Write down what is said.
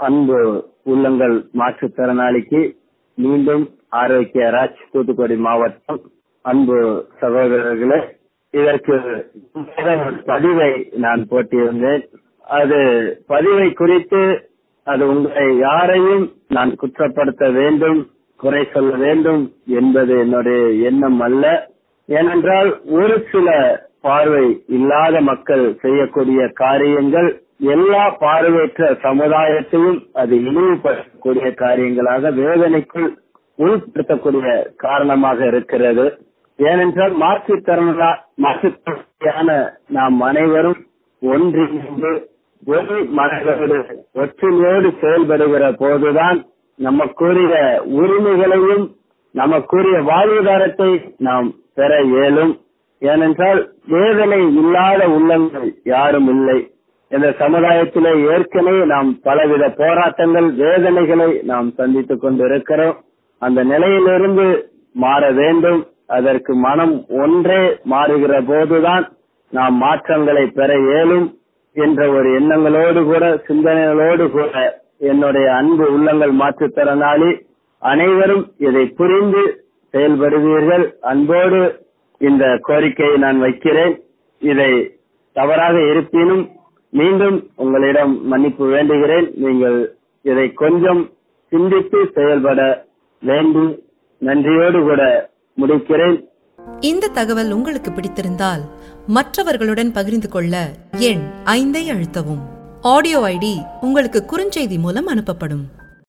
அன்பு உள்ளங்கள் மாற்றுத்திறனாளிக்கு மீண்டும் ஆரோக்கிய ராஜ் தூத்துக்குடி மாவட்டம். அன்பு சகோதரர்களே, இதற்கு பதிவை நான் போட்டியிருந்தேன். அது பதிவை குறித்து அது உங்களை யாரையும் நான் குற்றப்படுத்த வேண்டும், குறை சொல்ல வேண்டும் என்பது என்னுடைய எண்ணம் அல்ல. ஏனென்றால் ஒரு சில பார்வை இல்லாத மக்கள் செய்யக்கூடிய காரியங்கள் எல்லா பார்வையற்ற சமுதாயத்தையும் அது இழிவுபடுத்தக்கூடிய காரியங்களாக வேதனைக்குள் உள்படுத்தக்கூடிய காரணமாக இருக்கிறது. ஏனென்றால் மாற்றுத்திறனான நாம் அனைவரும் ஒன்றிணைந்து ஒரு மனதோடு ஒற்றுமையோடு செயல்படுகிற போதுதான் நமக்குரிய உரிமைகளையும் நமக்குரிய வாழ்வாதாரத்தை நாம் பெற இயலும். ஏனென்றால் வேதனை இல்லாத உள்ளங்கள் யாரும் இல்லை. இந்த சமுதாயத்திலே ஏற்கனவே நாம் பலவித போராட்டங்கள், வேதனைகளை நாம் சந்தித்துக் கொண்டிருக்கிறோம். அந்த நிலையிலிருந்து மாற வேண்டும். அதற்கு மனம் ஒன்றே மாறுகிற போதுதான் நாம் மாற்றங்களை பெற இயலும் என்ற ஒரு எண்ணங்களோடு கூட, சிந்தனைகளோடு கூட என்னுடைய அன்பு உள்ளங்கள் மாற்றுத்திறனாளி அனைவரும் இதை புரிந்து செயல்படுவீர்கள். அன்போடு இந்த கோரிக்கையை நான் வைக்கிறேன். இதை தவறாக இருப்பினும் மீண்டும் உங்களிடம் மன்னிப்பு வேண்டுகிறேன். நீங்கள் இதை கொஞ்சம் சிந்தித்து செயல்பட வேண்டி நன்றியோடு கூட முடிக்கிறேன். இந்த தகவல் உங்களுக்கு பிடித்திருந்தால் மற்றவர்களுடன் பகிர்ந்து கொள்ள எண் 5 அழுத்தவும். ஆடியோ ஐடி உங்களுக்கு குறுஞ்செய்தி மூலம் அனுப்பப்படும்.